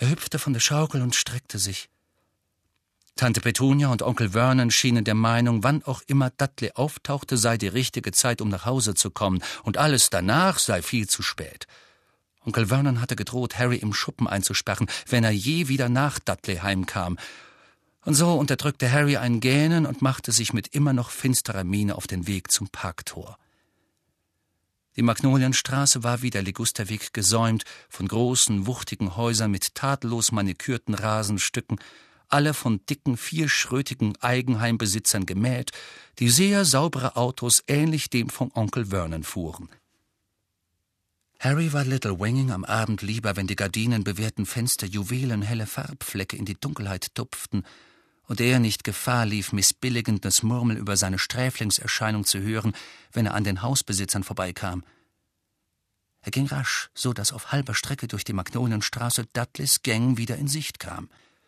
hüpfte von der Schaukel und streckte sich. Tante Petunia und Onkel Vernon schienen der Meinung, wann auch immer Dudley auftauchte, sei die richtige Zeit, um nach Hause zu kommen, und alles danach sei viel zu spät. Onkel Vernon hatte gedroht, Harry im Schuppen einzusperren, wenn er je wieder nach Dudley heimkam. Und so unterdrückte Harry ein Gähnen und machte sich mit immer noch finsterer Miene auf den Weg zum Parktor. Die Magnolienstraße war wie der Ligusterweg gesäumt von großen, wuchtigen Häusern mit tadellos manikürten Rasenstücken, alle von dicken, vierschrötigen Eigenheimbesitzern gemäht, die sehr saubere Autos ähnlich dem von Onkel Vernon fuhren. Harry war Little Winging am Abend lieber, wenn die gardinenbewehrten Fenster juwelenhelle Farbflecke in die Dunkelheit tupften und er nicht Gefahr lief, missbilligendes Murmeln über seine Sträflingserscheinung zu hören, wenn er an den Hausbesitzern vorbeikam. Er ging rasch, so dass auf halber Strecke durch die Magnolienstraße Dudleys Gang wieder in Sicht kam.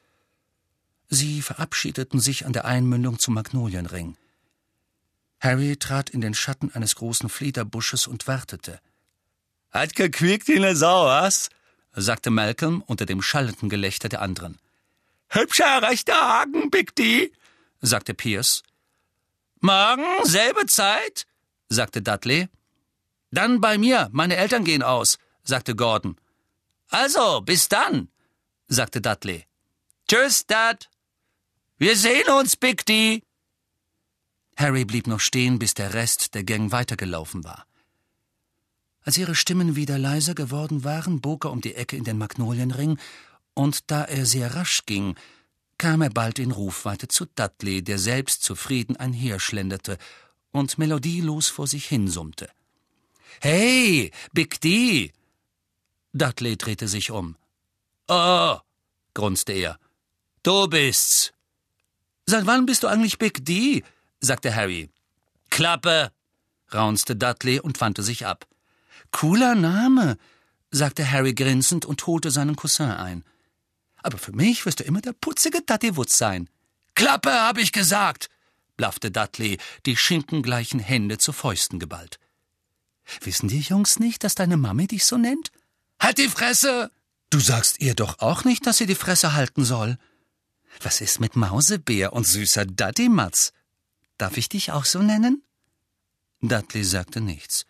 Sie verabschiedeten sich an der Einmündung zum Magnolienring. Harry trat in den Schatten eines großen Fliederbusches und wartete. »Hat gequiekt wie ne Sau, was?« sagte Malcolm unter dem schallenden Gelächter der anderen. »Hübscher rechter Haken, Big D«, sagte Pierce. »Morgen, selbe Zeit«, sagte Dudley. »Dann bei mir, meine Eltern gehen aus«, sagte Gordon. »Also, bis dann«, sagte Dudley. »Tschüss, Dad. Wir sehen uns, Big D.« Harry blieb noch stehen, bis der Rest der Gang weitergelaufen war. Als ihre Stimmen wieder leiser geworden waren, bog er um die Ecke in den Magnolienring, und da er sehr rasch ging, kam er bald in Rufweite zu Dudley, der selbst zufrieden einherschlenderte und melodielos vor sich hinsummte. »Hey, Big D!« Dudley drehte sich um. »Oh«, grunzte er, »du bist's.« »Seit wann bist du eigentlich Big D?«, sagte Harry. »Klappe«, raunzte Dudley und wandte sich ab. »Cooler Name«, sagte Harry grinsend und holte seinen Cousin ein. »Aber für mich wirst du immer der putzige Dudley Woods sein.« »Klappe, hab ich gesagt«, blaffte Dudley, die schinkengleichen Hände zu Fäusten geballt. »Wissen die Jungs nicht, dass deine Mami dich so nennt?« »Halt die Fresse!« »Du sagst ihr doch auch nicht, dass sie die Fresse halten soll.« »Was ist mit Mausebär und süßer Daddymatz? Darf ich dich auch so nennen?« Dudley sagte nichts.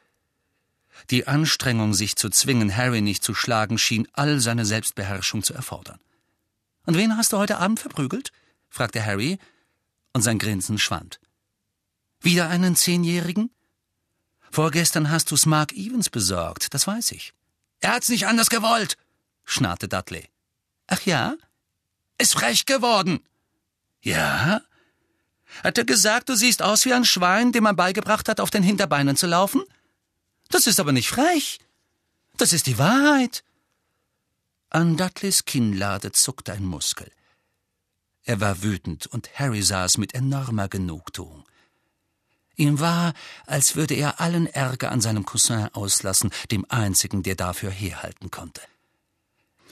Die Anstrengung, sich zu zwingen, Harry nicht zu schlagen, schien all seine Selbstbeherrschung zu erfordern. »Und wen hast du heute Abend verprügelt?« fragte Harry, und sein Grinsen schwand. »Wieder einen 10-Jährigen? Vorgestern hast du's Mark Evans besorgt, das weiß ich.« »Er hat's nicht anders gewollt«, schnarrte Dudley. »Ach ja? Ist frech geworden.« »Ja? Hat er gesagt, du siehst aus wie ein Schwein, dem man beigebracht hat, auf den Hinterbeinen zu laufen? Das ist aber nicht frech. Das ist die Wahrheit.« An Dudleys Kinnlade zuckte ein Muskel. Er war wütend, und Harry sah es mit enormer Genugtuung. Ihm war, als würde er allen Ärger an seinem Cousin auslassen, dem einzigen, der dafür herhalten konnte.